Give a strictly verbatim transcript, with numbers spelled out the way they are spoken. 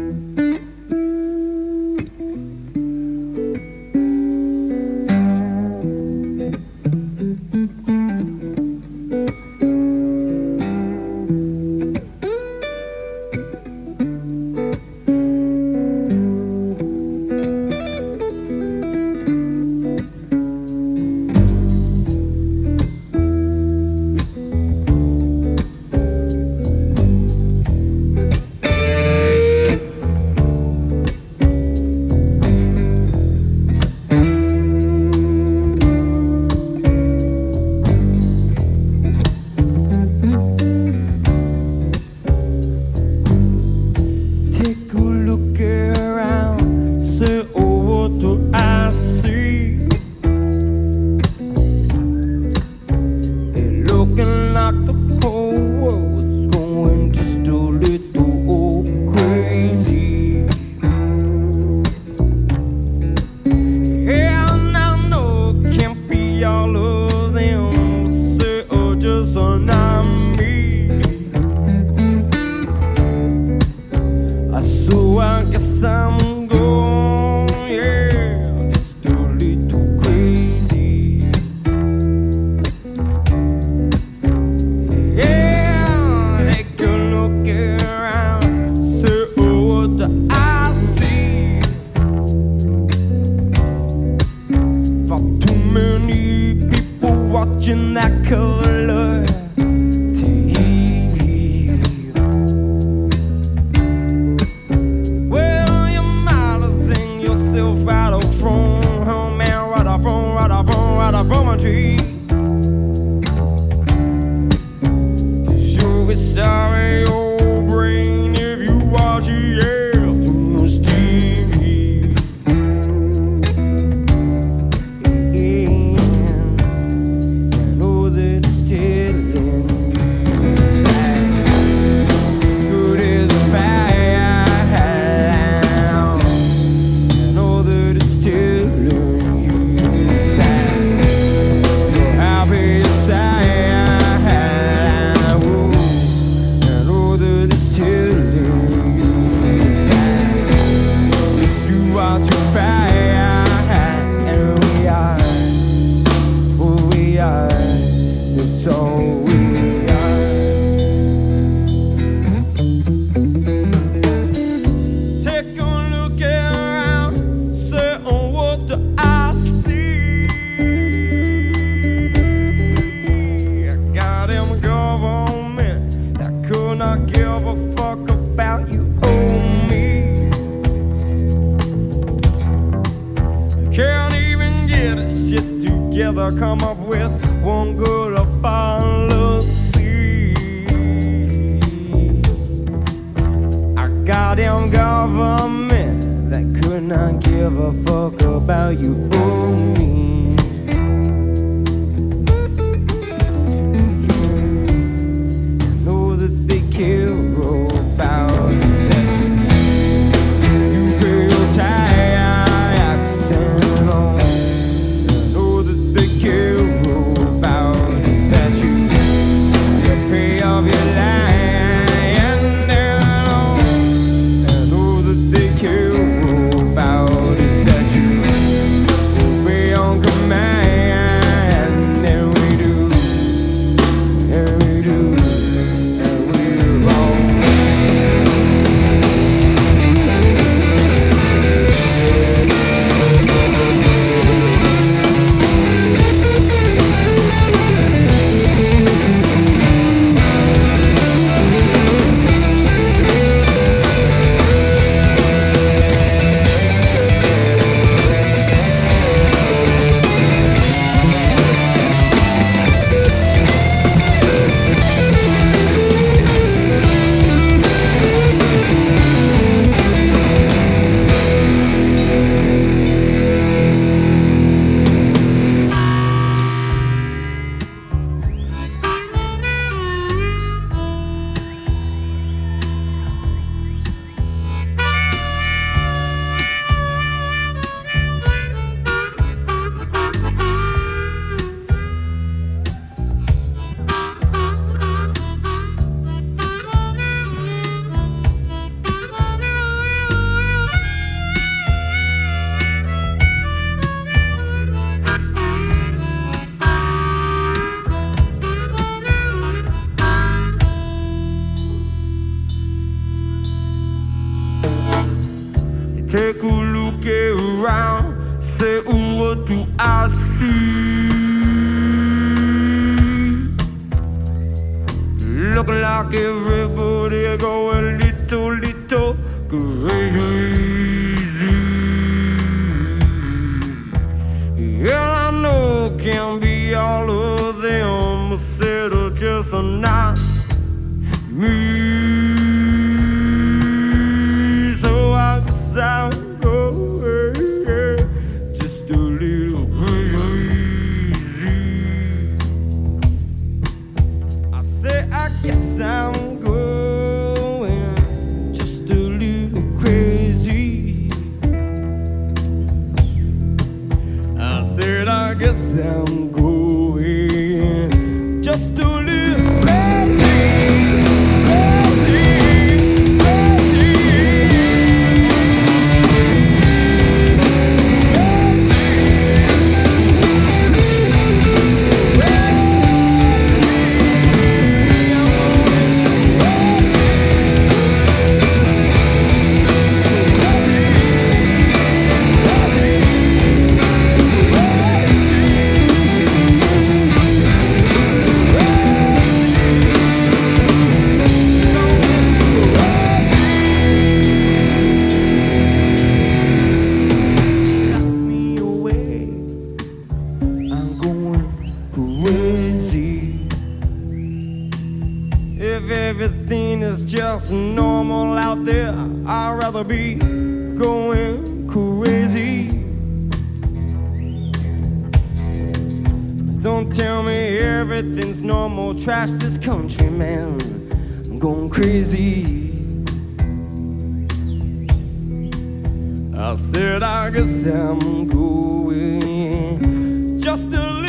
Come up with one good policy. Our goddamn government that could not give a fuck about you or me. I know that they care about sex. You pay your taxes on. About is that you obey Take a look around, say, ooh, what do I see? Look like everybody going little, little crazy. Yeah, I know it can be all of them, but it'll just not me. So I guess I'll go just a little crazy. I say I guess I'm going just a little crazy. I said I guess I'm going just a little crazy. If everything is just normal out there, I'd rather be going crazy. Don't tell me everything's normal, trash this country, man. I'm going crazy. I said I guess I'm going just a little